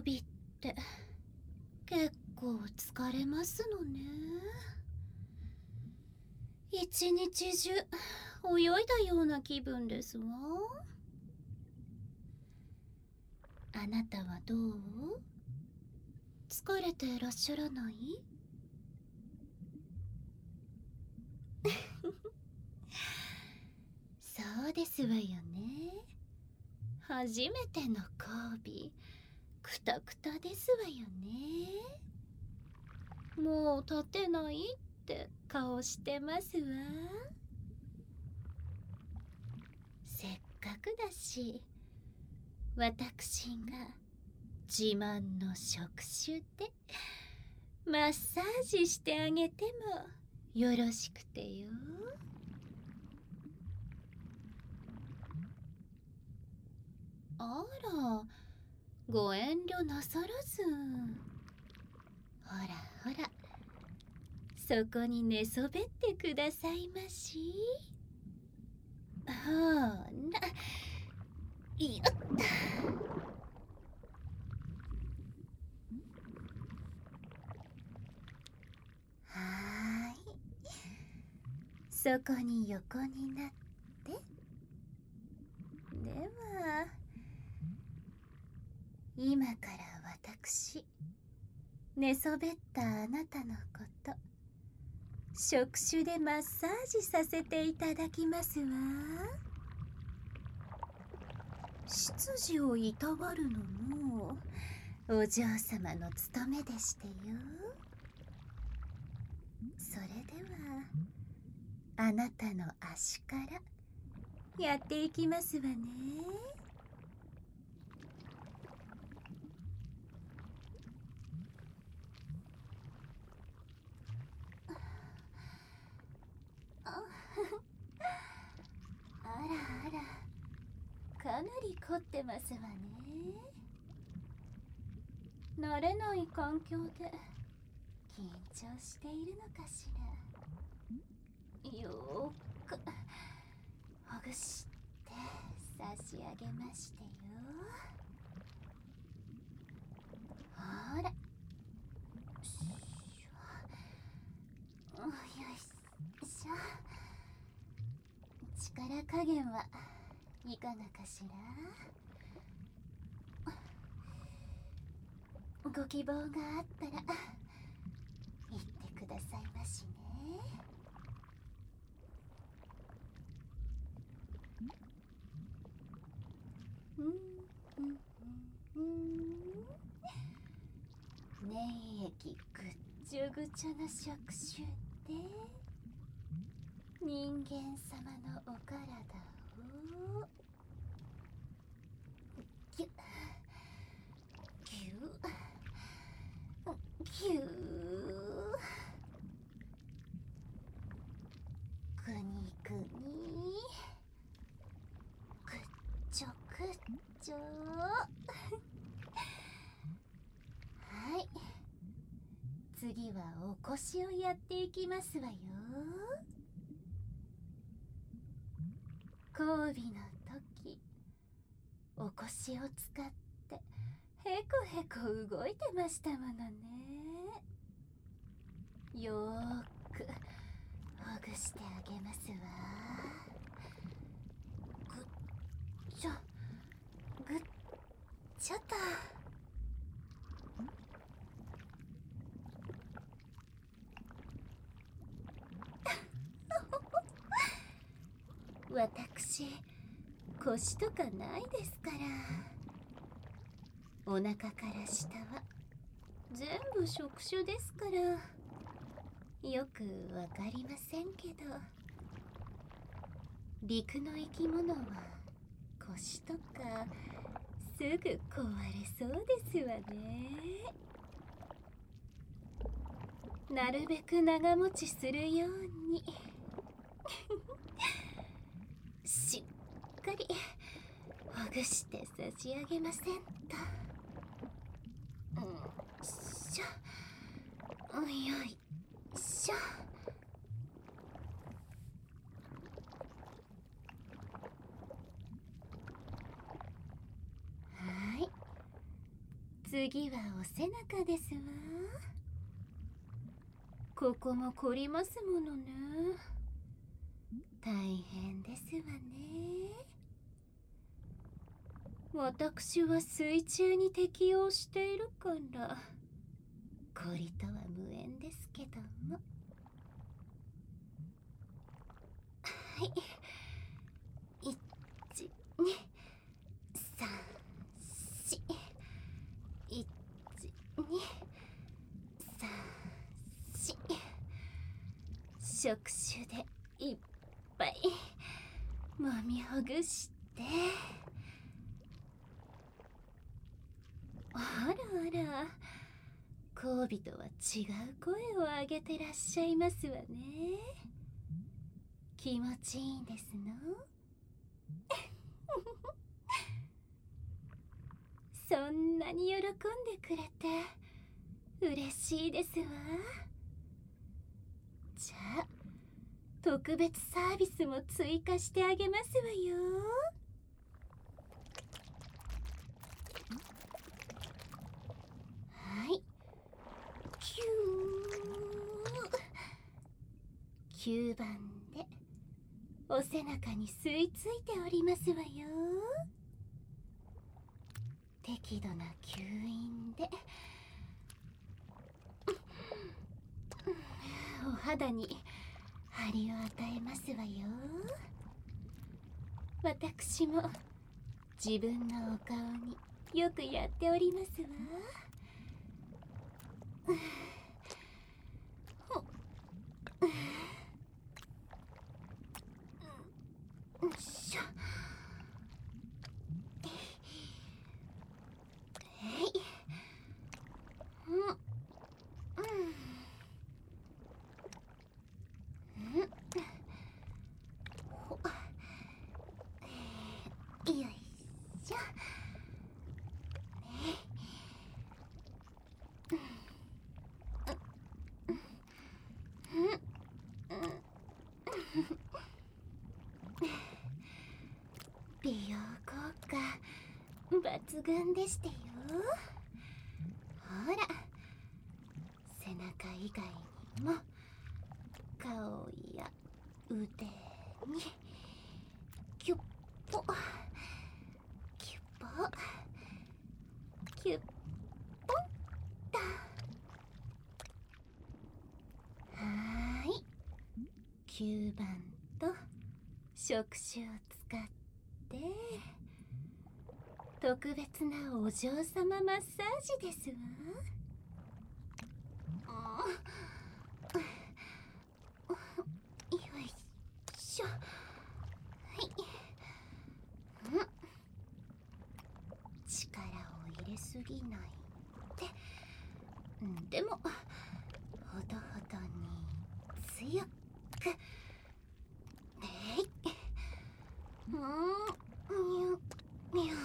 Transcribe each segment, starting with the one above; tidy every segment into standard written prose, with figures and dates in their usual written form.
交尾って結構疲れますのね。一日中泳いだような気分ですわ。あなたはどう？疲れていらっしゃらない？そうですわよね。初めての交尾、くたくたですわよね。もう立てないって顔してますわ。せっかくだし、私が自慢の触手でマッサージしてあげてもよろしくてよ。あら、ご遠慮なさらず。ほらほら、そこに寝そべってくださいまし。ほら、よっと。はーい、そこに横になって。では今から私、寝そべったあなたのこと触手でマッサージさせていただきますわ。執事をいたわるのもお嬢様の務めでしてよ。それではあなたの足からやっていきますわね。あらあら、かなり凝ってますわね。慣れない環境で緊張しているのかしら。よーくほぐして差し上げましてよ。ほら、よいしょ、よいしょ。力加減はいかがかしら。ご希望があったら言ってくださいましね。粘液ぐっちょぐちょの触手で人間様のお体をギュッギュッギュー、グニグニ、ぐっちょぐっちょ。はい、次はお腰をやっていきますわよ。交尾の時、お腰を使ってへこへこ動いてましたものね。よーくほぐしてあげますわ。ぐっちょぐっちょと。私、腰とかないですから。お腹から下は全部触手ですから、よくわかりませんけど、陸の生き物は腰とかすぐ壊れそうですわね。なるべく長持ちするようにしっかりほぐして差し上げませんと。しょ、よいしょ。はい、 次はお背中ですわ。ここも凝りますものね。大変ですわね。私は水中に適応しているから凝りとは無縁ですけども。はい、1、2、3、4、1、2、3、4。触手でいっぱい揉みほぐして。あらあら、交尾とは違う声を上げてらっしゃいますわね。気持ちいいんですの。そんなに喜んでくれて嬉しいですわ。じゃあ特別サービスも追加してあげますわよ。はい、9番でお背中に吸い付いておりますわよ。適度な吸引でお肌に張りを与えますわよ。私も自分のお顔によくやっておりますわ。よいしょ。よいしょ。美容効果抜群でしてよ。ほら、背中以外にも顔や腕にキュッポキュッポキュッポンと。はーい、9番と触手を使って特別なお嬢様マッサージですわ。よいしょ。はい、力を入れすぎないで。でもほどほどに強く。にゅにゅ。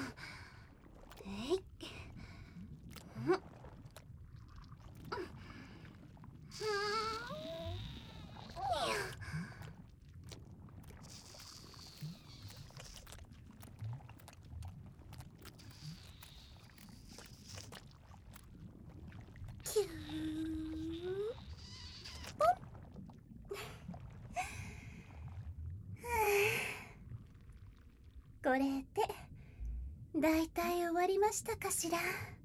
キューポン。これでだいたい終わりましたかしら。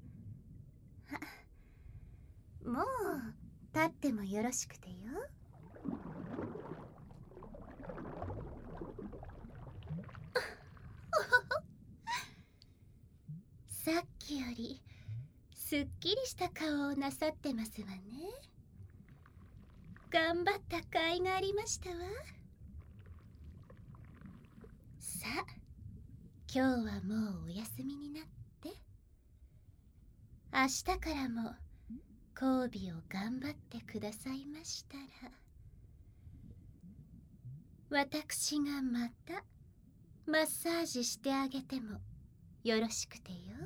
もう立ってもよろしくてよ。さっきよりすっきりした顔をなさってますわね。頑張った甲斐がありましたわ。さあ、今日はもうお休みになって、明日からも交尾を頑張ってくださいましたら、私がまたマッサージしてあげてもよろしくてよ。